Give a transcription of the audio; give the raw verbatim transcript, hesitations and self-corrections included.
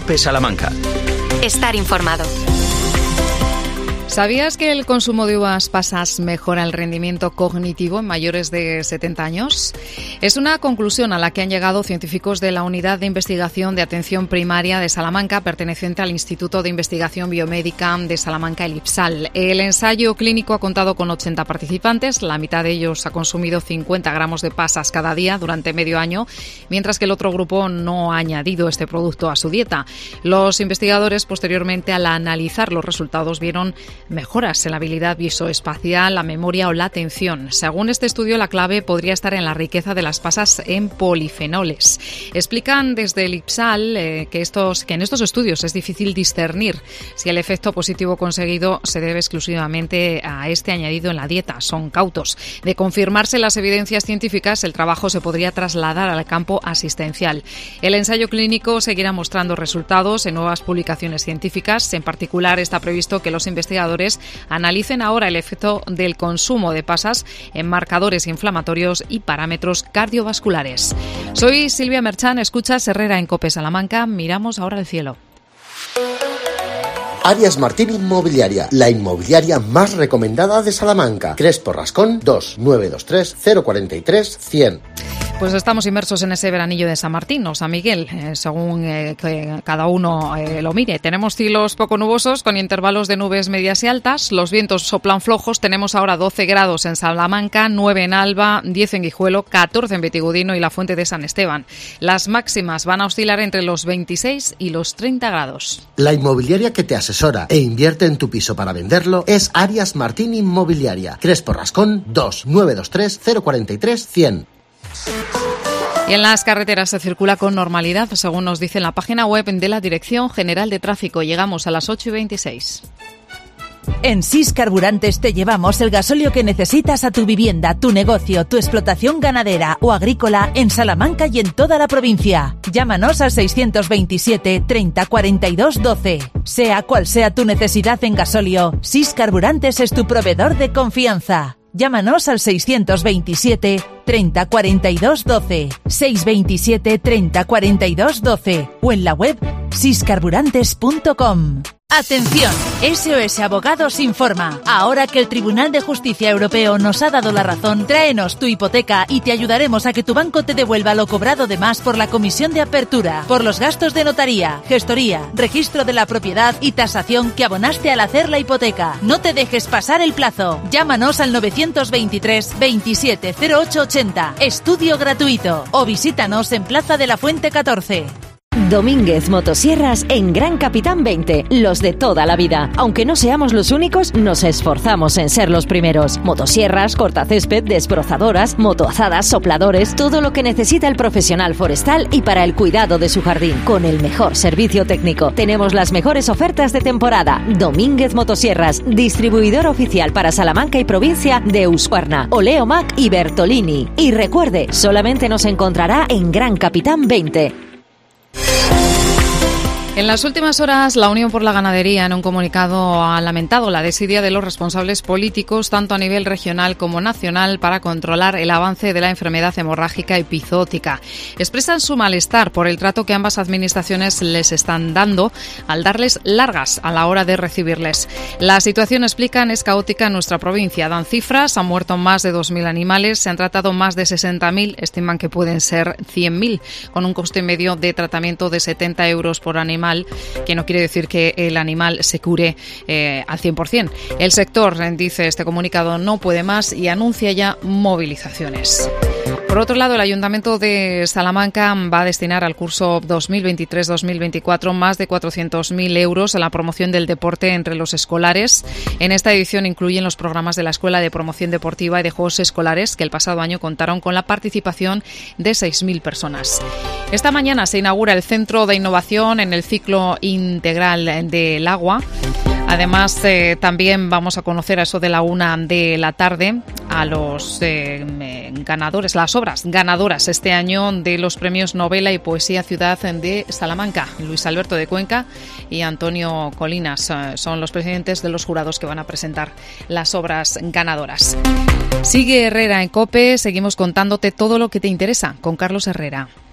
COPE Salamanca. Estar informado. ¿Sabías que el consumo de uvas pasas mejora el rendimiento cognitivo en mayores de setenta años? Es una conclusión a la que han llegado científicos de la Unidad de Investigación de Atención Primaria de Salamanca, perteneciente al Instituto de Investigación Biomédica de Salamanca, el IPSAL. El ensayo clínico ha contado con ochenta participantes, la mitad de ellos ha consumido cincuenta gramos de pasas cada día durante medio año, mientras que el otro grupo no ha añadido este producto a su dieta. Los investigadores, posteriormente, al analizar los resultados, vieron mejoras en la habilidad visoespacial, la memoria o la atención. Según este estudio, la clave podría estar en la riqueza de las pasas en polifenoles. Explican desde el IPSAL eh, que, estos, que en estos estudios es difícil discernir si el efecto positivo conseguido se debe exclusivamente a este añadido en la dieta. Son cautos. De confirmarse las evidencias científicas, el trabajo se podría trasladar al campo asistencial. El ensayo clínico seguirá mostrando resultados en nuevas publicaciones científicas. En particular, está previsto que los investigadores analicen ahora el efecto del consumo de pasas en marcadores inflamatorios y parámetros cardiovasculares. Soy Silvia Merchán, escuchas Herrera en COPE Salamanca. Miramos ahora al cielo. Arias Martín Inmobiliaria, la inmobiliaria más recomendada de Salamanca. Crespo Rascón dos nueve dos tres cero cuatro tres cien. Pues estamos inmersos en ese veranillo de San Martín o San Miguel, eh, según eh, que cada uno eh, lo mire. Tenemos cielos poco nubosos con intervalos de nubes medias y altas. Los vientos soplan flojos. Tenemos ahora doce grados en Salamanca, nueve en Alba, diez en Guijuelo, catorce en Betigudino y la Fuente de San Esteban. Las máximas van a oscilar entre los veintiséis y los treinta grados. La inmobiliaria que te asesora e invierte en tu piso para venderlo es Arias Martín Inmobiliaria. Crespo Rascón dos nueve dos tres cero cuatro tres cien. Y en las carreteras se circula con normalidad, según nos dice en la página web de la Dirección General de Tráfico. Llegamos a las ocho y veintiséis. En SIS Carburantes te llevamos el gasóleo que necesitas a tu vivienda, tu negocio, tu explotación ganadera o agrícola en Salamanca y en toda la provincia. Llámanos al seiscientos veintisiete treinta cuarenta y dos doce. Sea cual sea tu necesidad en gasóleo, SIS Carburantes es tu proveedor de confianza. Llámanos al seiscientos veintisiete treinta cuarenta y dos doce, seiscientos veintisiete treinta cuarenta y dos doce o en la web sis carburantes punto com. Atención, S O S Abogados informa. Ahora que el Tribunal de Justicia Europeo nos ha dado la razón, tráenos tu hipoteca y te ayudaremos a que tu banco te devuelva lo cobrado de más por la comisión de apertura, por los gastos de notaría, gestoría, registro de la propiedad y tasación que abonaste al hacer la hipoteca. No te dejes pasar el plazo. Llámanos al novecientos veintitrés veintisiete cero ocho ochenta. Estudio gratuito. O visítanos en Plaza de la Fuente catorce. Domínguez Motosierras en Gran Capitán veinte, los de toda la vida. Aunque no seamos los únicos, nos esforzamos en ser los primeros. Motosierras, cortacésped, desbrozadoras, motoazadas, sopladores, todo lo que necesita el profesional forestal y para el cuidado de su jardín, con el mejor servicio técnico. Tenemos las mejores ofertas de temporada. Domínguez Motosierras, distribuidor oficial para Salamanca y provincia de Uscuarna, Oleomac y Bertolini. Y recuerde, solamente nos encontrará en Gran Capitán veinte. En las últimas horas, la Unión por la Ganadería, en un comunicado, ha lamentado la desidia de los responsables políticos, tanto a nivel regional como nacional, para controlar el avance de la enfermedad hemorrágica epizootica. Expresan su malestar por el trato que ambas administraciones les están dando al darles largas a la hora de recibirles. La situación, explican, es caótica en nuestra provincia. Dan cifras, han muerto más de dos mil animales, se han tratado más de sesenta mil, estiman que pueden ser cien mil, con un coste medio de tratamiento de setenta euros por animal, que no quiere decir que el animal se cure eh, al cien por ciento. El sector, dice este comunicado, no puede más y anuncia ya movilizaciones. Por otro lado, el Ayuntamiento de Salamanca va a destinar al curso dos mil veintitrés dos mil veinticuatro más de cuatrocientos mil euros a la promoción del deporte entre los escolares. En esta edición incluyen los programas de la Escuela de Promoción Deportiva y de Juegos Escolares, que el pasado año contaron con la participación de seis mil personas. Esta mañana se inaugura el Centro de Innovación en el Ciclo Integral del Agua. Además, eh, también vamos a conocer a eso de la una de la tarde a los eh, ganadores, las obras ganadoras este año de los premios Novela y Poesía Ciudad de Salamanca. Luis Alberto de Cuenca y Antonio Colinas eh, son los presidentes de los jurados que van a presentar las obras ganadoras. Sigue Herrera en COPE, seguimos contándote todo lo que te interesa con Carlos Herrera.